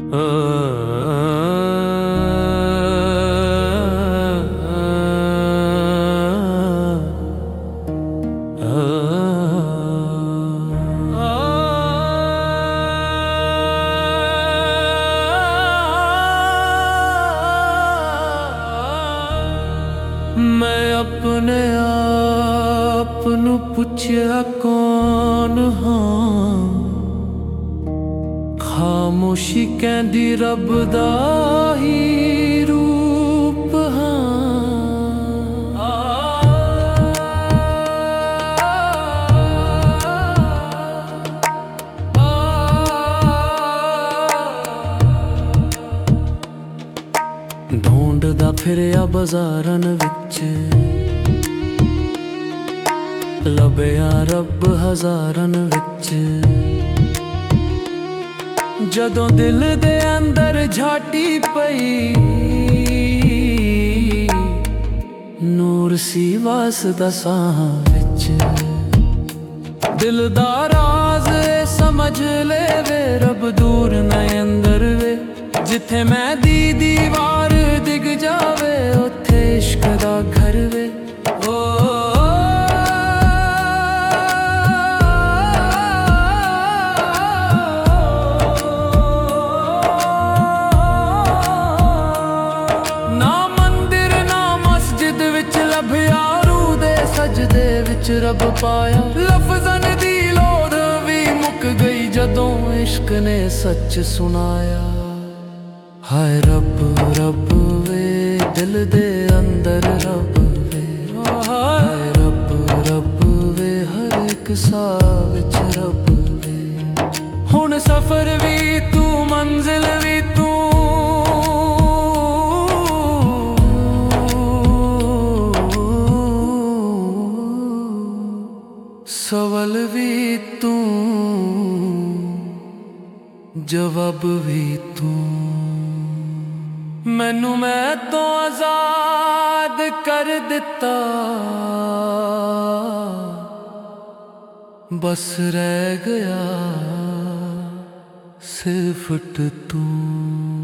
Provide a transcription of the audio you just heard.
मैं अपने आप नू पुछया कौन हाँ, खामोशी कहंदी रब दा ही रूप ढूंढदा फिरया बाजारन विच, लभया रब हजारन विच। जदों दिल दे अंदर झाटी पई, नूर सी वासदा साह विच। दिल दा राज समझ ले वे, रब दूर नहीं अंदर वे। जिथे मैं दी दीवार दिग जावे, उथे इश्क दा घर वे। ना मंदिर ना मस्जिद विच लभया, रूह दे सजदे विच रब पाया। लफज़न दी लोड़ भी मुक गई, जदों इश्क ने सच सुनाया। हाय रब रब वे, दिल दे अंदर रब वे। हाय रब रब वे, हर एक साह विच रब वे। हुण सफर भी तू, मंजिल भी तू, सवाल भी तू, जवाब भी तू। मैनू मैं तो आजाद कर दिता, बस रह गया सिर्फ तू।